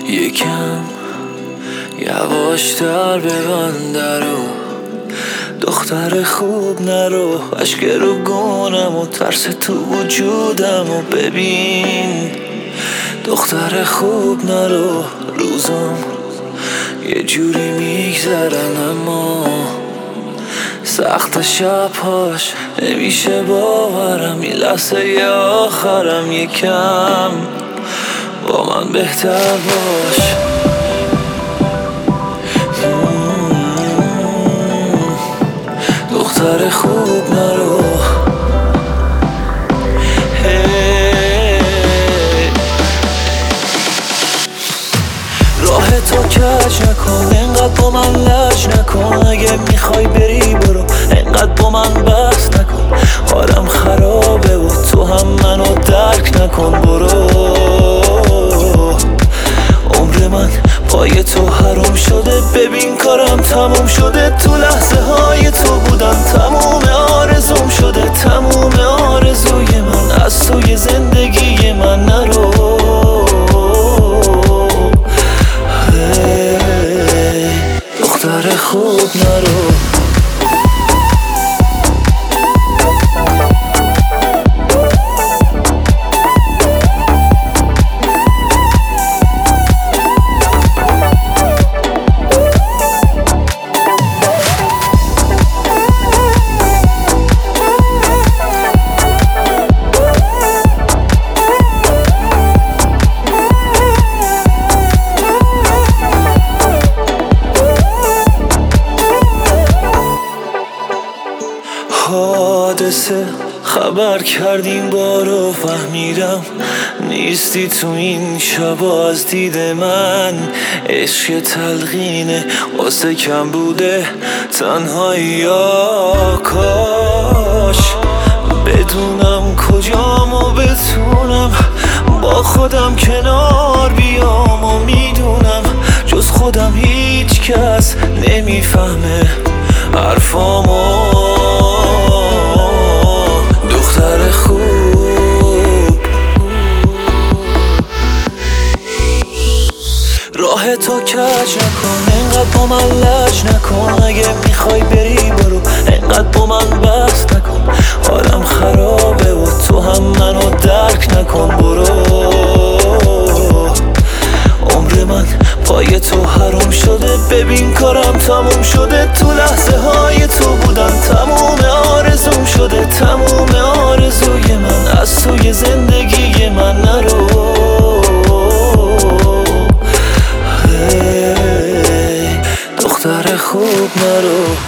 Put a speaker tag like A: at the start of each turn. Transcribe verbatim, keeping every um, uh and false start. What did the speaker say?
A: یکم یواشتر ببند درو، دختر خوب نرو. اشک رو گونم و ترس تو وجودم و ببین. دختر خوب نرو، روزم یه جوری میگذرن اما سخت شبهاش نمیشه باورم. این لحظه آخرم، یکم با من بهتر باش. دختر خوب نرو. راه تو کج نکن، انقدر با من لج نکن. اگه میخوای بری برو، انقدر با من بحث نکن. حالم خرابه و تو هم منو درک نکن. برو، عمر من پای تو حرام شده. ببین کارم تموم شده، تو لحظه های تو بودم. تموم آرزوم شده، تموم آرزوی من از توی زندگی من. نرو دختر خوب نرو. حادثه خبر کردیم بارو، فهمیدم نیستی تو این شبا از دید من. عشق تلقینه واسه کم بوده تنهایی. یا کاش بدونم کجام و بتونم با خودم کنار بیام. و میدونم جز خودم هیچ کس نمیفهمه حرفامو. دختر خوب، راه تو کج نکن، انقدر با من لج نکن. اگه میخوای بری برو، انقدر با من بحث نکن. حالم خرابه و تو هم منو درک نکن. برو، عمر من پای تو حرام شده. ببین کارم تموم شده، تو لحظه های تو بودم. تموم آرزوم شده، تموم آرزوی من از توی زندگی من. نرو دختر خوب نرو.